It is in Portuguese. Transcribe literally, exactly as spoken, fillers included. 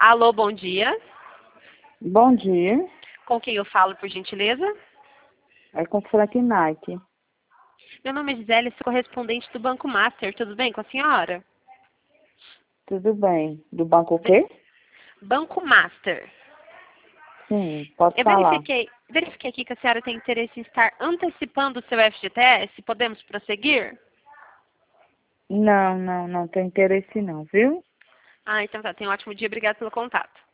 Alô, bom dia. Bom dia. Com quem eu falo, por gentileza? É com Frank Knight. Meu nome é Gisele, sou correspondente do Banco Master. Tudo bem com a senhora? Tudo bem. Do banco o Be- quê? Banco Master. Sim, pode Eu falar. verifiquei, verifiquei aqui que a senhora tem interesse em estar antecipando o seu F G T S. Podemos prosseguir? Não, não, não tem interesse não, viu? Ah, então tá. Tenha um ótimo dia. Obrigada pelo contato.